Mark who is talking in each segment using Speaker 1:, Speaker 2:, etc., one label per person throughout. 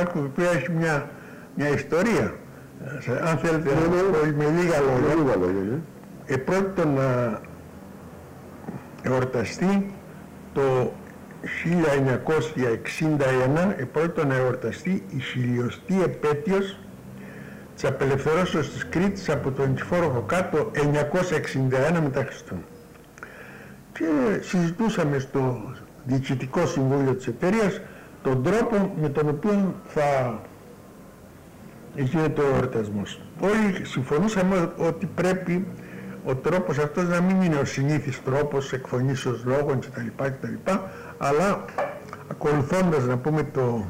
Speaker 1: Μάρκου, η οποία έχει μια ιστορία. Αν θέλετε με λίγα λόγια. Επρόκειτο να εορταστεί το 1961, επρόκειτο να εορταστεί η 1000η επέτειος της απελευθερώσεως της Κρήτης από τον Νικηφόρο Φωκά το 961 μετά Χριστόν. Και συζητούσαμε στο Διοικητικό Συμβούλιο της εταιρείας τον τρόπο με τον οποίο θα γίνεται ο εορτασμός. Όλοι συμφωνούσαμε ότι πρέπει ο τρόπος αυτός να μην είναι ο συνήθις τρόπος εκφωνήσεως λόγων κτλ. Αλλά ακολουθώντας, να πούμε,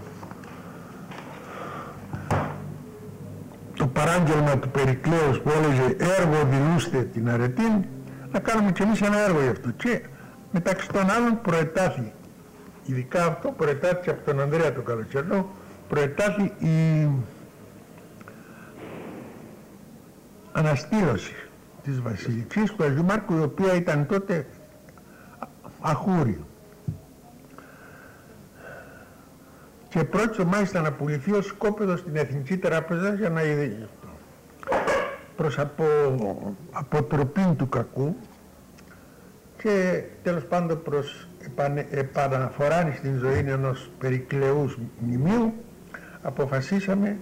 Speaker 1: το παράγγελμα του Περικλέους που έλεγε «Έργο δηλούστε την αρετήν», να κάνουμε κι εμείς ένα έργο γι' αυτό. Και μεταξύ των άλλων προετάθη, ειδικά αυτό προετάθη από τον Ανδρέα τον Καλοτσερνό, προετάθη η αναστήλωση της Βασιλικής του Αγίου Μάρκου, η οποία ήταν τότε αχούρη. Και πρόκειται μάλιστα να πουληθεί ως σκόπεδο στην Εθνική Τράπεζα για να είδε προς αποτροπή του κακού και τέλος πάντων προς επαναφορά στην ζωή ενός Περικλεούς μνημείου αποφασίσαμε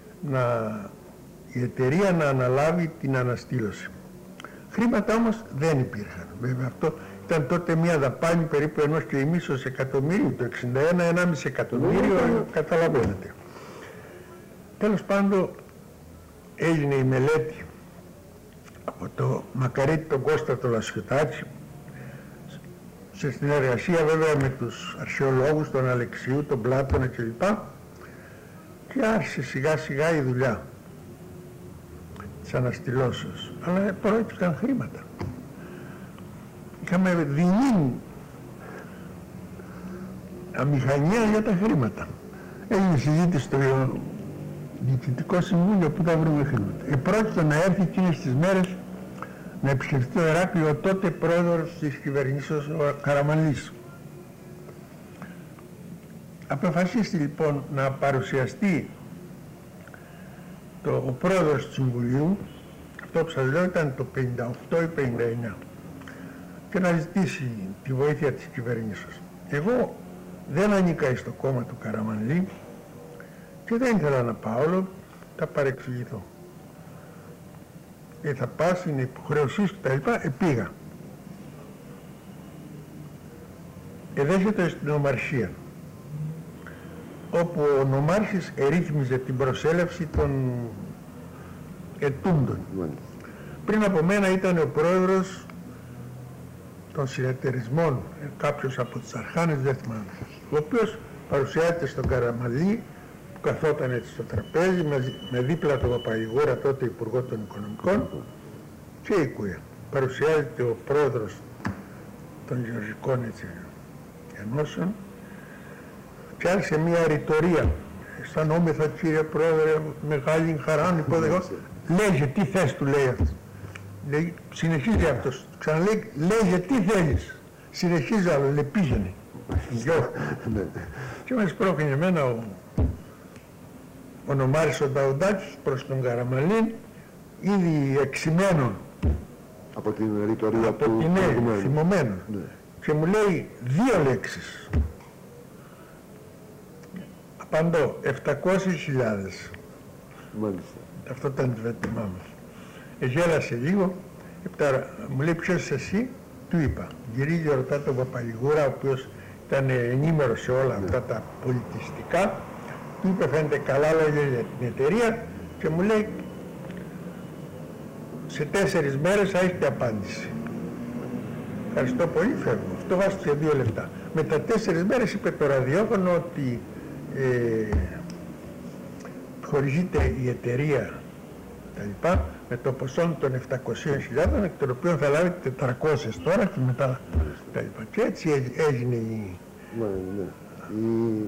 Speaker 1: η εταιρεία να αναλάβει την αναστήλωση. Χρήματα όμως δεν υπήρχαν. Βέβαια αυτό ήταν τότε μια δαπάνη περίπου 1,5 εκατομμύριου, το 61, 1,5 εκατομμύριο, καταλαβαίνετε. Τέλος πάντων έγινε η μελέτη από το Μακαρίτη τον Κώστα το Λασιωτάκη, σε συνεργασία βέβαια με τους αρχαιολόγους, τον Αλεξίου, τον Πλάτωνα κλπ. Και άρχισε σιγά σιγά η δουλειά της αναστηλώσεως. Αλλά προέκυψαν χρήματα. Είχαμε δεινή αμηχανία για τα χρήματα. Έγινε συζήτηση στο Διοικητικό Συμβούλιο που θα βρούμε χρήματα. Επρόκειτο να έρθει εκείνες τις μέρες να επισκεφτεί το Ηράκλειο ο τότε πρόεδρος της κυβερνήσεως, ο Καραμανλής. Αποφασίστη λοιπόν να παρουσιαστεί ο πρόεδρος του Συμβουλίου, αυτό που σας λέω ήταν το 58 ή 59, και να ζητήσει τη βοήθεια της κυβερνήσεως. Εγώ δεν ανήκα στο κόμμα του Καραμανλή και δεν ήθελα να πάω, θα παρεξηγηθώ. Θα πας, είναι υποχρεωσής και τα λοιπά, πήγα. Εδέχεται στην Ομαρχία, όπου ο νομάρχης ερύθμιζε την προσέλευση των ετούντων. Πριν από μένα ήταν ο πρόεδρος των συνεταιρισμών, κάποιος από τους αρχάνες, δεν θυμάμαι, ο οποίος παρουσιάζεται στον Καραμανλή, που καθόταν έτσι στο τραπέζι, με δίπλα τον Παπαγιγούρα, τότε Υπουργό των Οικονομικών, και η Κούια. Παρουσιάζεται ο πρόεδρος των Γεωργικών Ενώσεων και άρχισε μια ρητορία. Αισθανόμεθα, κύριε Πρόεδρε, μεγάλη χαρά, υποδεχώ. Λέγε, τι θες, του λέει αυτό. Λέει, συνεχίζει αυτός. Ξαναλέει, λέγε, τι θέλεις. Συνεχίζει άλλο, λέει, πήγαινε. Και με σπρώχνει εμένα ο νομάρχης ο Νταουντάκης προς τον Καραμανλή, ήδη εξημένον
Speaker 2: από την ρητορία
Speaker 1: του προηγουμένου, θυμωμένο.
Speaker 2: Ναι.
Speaker 1: Και μου λέει 2 λέξεις. Απαντώ, 700.000.
Speaker 2: Μάλιστα.
Speaker 1: Αυτό ήταν το βέτημά μας. Γέλασε λίγο, μου λέει ποιος είσαι εσύ, του είπα. Γυρίζει, ρωτά τον Παπαγιγούρα, ο οποίος ήταν ενήμερος σε όλα αυτά τα πολιτιστικά. Του είπε, φαίνεται καλά λόγια για την εταιρεία και μου λέει, σε 4 μέρες θα έχετε απάντηση. Ευχαριστώ πολύ, φεύγω. Αυτό βάστηκε 2 λεπτά. Με τα 4 μέρες είπε το ραδιόφωνο ότι χορηγείται η εταιρεία τα λοιπά, με το ποσό των 700.000, εκ των οποίων θα λάβει 400 τώρα και μετά τα λοιπά. Και έτσι έγινε η